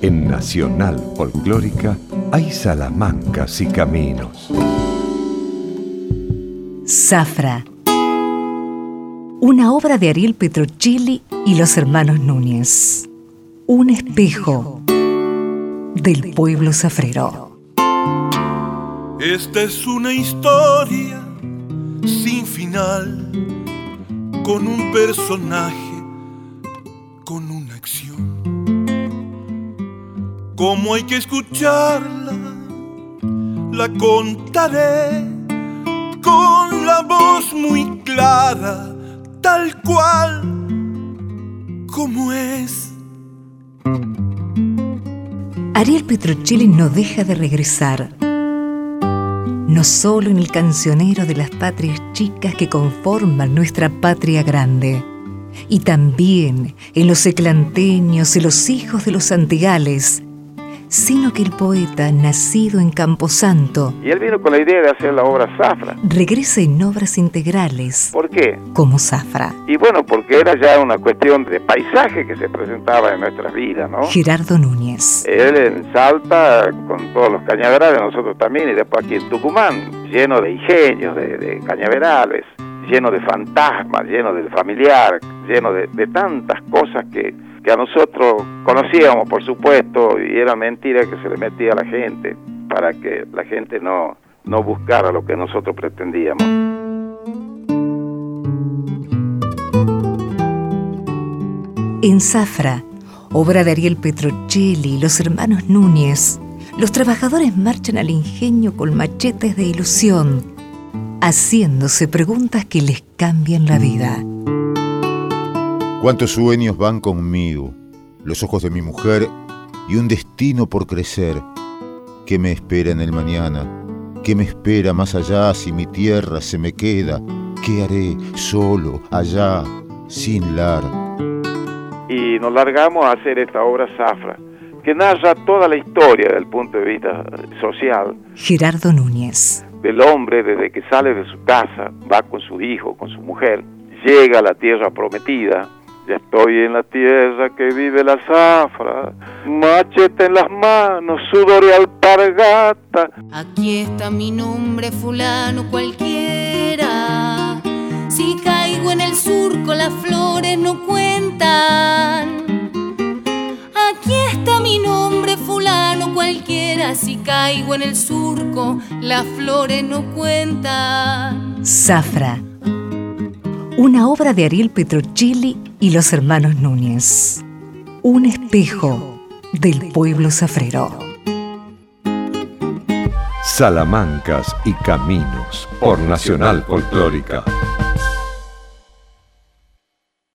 En Nacional Folclórica hay salamancas y caminos. Zafra. Una obra de Ariel Petrocelli y los hermanos Núñez. Un espejo del pueblo zafrero. Esta es una historia sin final, con un personaje, con una acción. Como hay que escucharla, la contaré con la voz muy clara, tal cual como es. Ariel Petrocelli no deja de regresar, no solo en el cancionero de las patrias chicas que conforman nuestra patria grande, y también en los eclanteños y los hijos de los santigales, sino que el poeta, nacido en Camposanto, y él vino con la idea de hacer la obra Zafra. Regresa en obras integrales. ¿Por qué? Como Zafra. Y bueno, porque era ya una cuestión de paisaje que se presentaba en nuestras vidas, ¿no? Gerardo Núñez. Él en Salta, con todos los cañaverales, nosotros también, y después aquí en Tucumán, lleno de ingenios, de cañaverales, lleno de fantasmas, lleno del familiar, lleno de tantas cosas que a nosotros conocíamos, por supuesto, y era mentira que se le metía a la gente, para que la gente no buscara lo que nosotros pretendíamos. En Zafra, obra de Ariel Petrocelli y los hermanos Núñez, los trabajadores marchan al ingenio con machetes de ilusión, haciéndose preguntas que les cambian la vida. Cuántos sueños van conmigo, los ojos de mi mujer y un destino por crecer. ¿Qué me espera en el mañana? ¿Qué me espera más allá si mi tierra se me queda? ¿Qué haré solo, allá, sin lar? Y nos largamos a hacer esta obra Zafra, que narra toda la historia desde el punto de vista social. Gerardo Núñez. Del hombre desde que sale de su casa, va con su hijo, con su mujer, llega a la tierra prometida. Ya estoy en la tierra que vive la zafra, machete en las manos, sudor y alpargata. Aquí está mi nombre, fulano cualquiera. Si caigo en el surco, las flores no cuentan. Aquí está mi nombre, fulano cualquiera. Si caigo en el surco, las flores no cuentan. Zafra. Una obra de Ariel Petrocelli y los hermanos Núñez. Un espejo del pueblo zafrero. Salamancas y caminos por Nacional Folclórica.